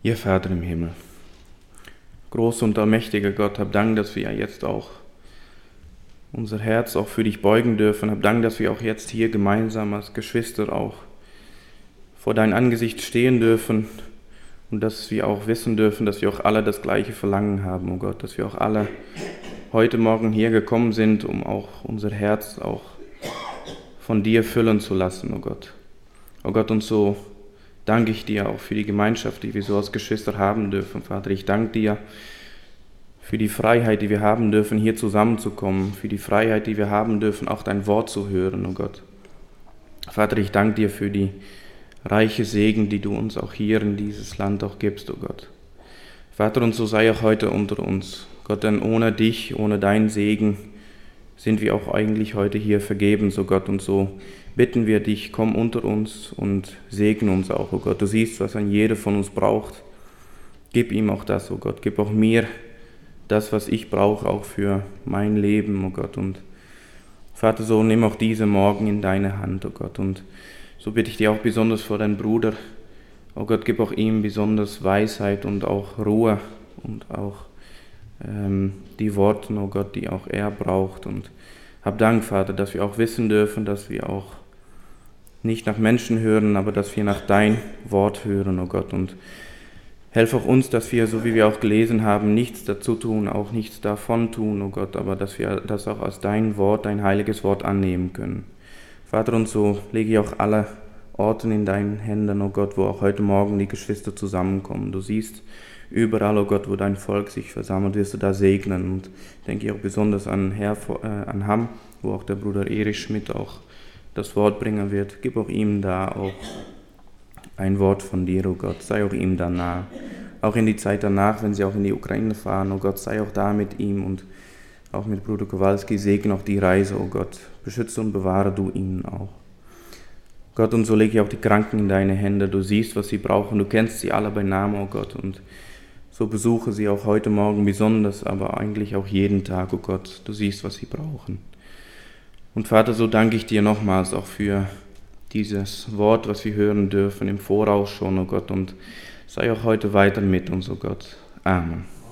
Ihr Vater im Himmel, großer und allmächtiger Gott, hab Dank, dass wir jetzt auch unser Herz auch für dich beugen dürfen. Hab Dank, dass wir auch jetzt hier gemeinsam als Geschwister auch vor dein Angesicht stehen dürfen und dass wir auch wissen dürfen, dass wir auch alle das gleiche Verlangen haben, oh Gott, dass wir auch alle heute Morgen hier gekommen sind, um auch unser Herz auch von dir füllen zu lassen, oh Gott. Oh Gott, und so danke ich dir auch für die Gemeinschaft, die wir so als Geschwister haben dürfen, Vater. Ich danke dir für die Freiheit, die wir haben dürfen, hier zusammenzukommen, für die Freiheit, die wir haben dürfen, auch dein Wort zu hören, oh Gott. Vater, ich danke dir für die reiche Segen, die du uns auch hier in dieses Land auch gibst, oh Gott. Vater, und so sei auch heute unter uns. Gott, denn ohne dich, ohne deinen Segen sind wir auch eigentlich heute hier vergebens, oh Gott, und so bitten wir dich, komm unter uns und segne uns auch, oh Gott. Du siehst, was ein jeder von uns braucht. Gib ihm auch das, oh Gott. Gib auch mir das, was ich brauche, auch für mein Leben, oh Gott. Und Vater, so nimm auch diese Morgen in deine Hand, oh Gott. Und so bitte ich dir auch besonders vor deinen Bruder, oh Gott, gib auch ihm besonders Weisheit und auch Ruhe und auch die Worte, oh Gott, die auch er braucht. Und hab Dank, Vater, dass wir auch wissen dürfen, dass wir auch nicht nach Menschen hören, aber dass wir nach dein Wort hören, oh Gott. Und helf auch uns, dass wir, so wie wir auch gelesen haben, nichts dazu tun, auch nichts davon tun, oh Gott, aber dass wir das auch als dein Wort, dein heiliges Wort annehmen können. Vater, und so lege ich auch alle Orten in deinen Händen, oh Gott, wo auch heute Morgen die Geschwister zusammenkommen. Du siehst überall, oh Gott, wo dein Volk sich versammelt, wirst du da segnen. Und denke ich auch besonders an Hamm, wo auch der Bruder Erich Schmidt auch das Wort bringen wird. Gib auch ihm da auch ein Wort von dir, oh Gott. Sei auch ihm da nah. Auch in die Zeit danach, wenn sie auch in die Ukraine fahren, oh Gott, sei auch da mit ihm und auch mit Bruder Kowalski. Segne auch die Reise, oh Gott. Beschütze und bewahre du ihn auch. Gott, und so lege ich auch die Kranken in deine Hände. Du siehst, was sie brauchen. Du kennst sie alle bei Namen, oh Gott. Und so besuche sie auch heute Morgen besonders, aber eigentlich auch jeden Tag, oh Gott. Du siehst, was sie brauchen. Und Vater, so danke ich dir nochmals auch für dieses Wort, was wir hören dürfen, im Voraus schon, oh Gott. Und sei auch heute weiter mit uns, oh Gott. Amen.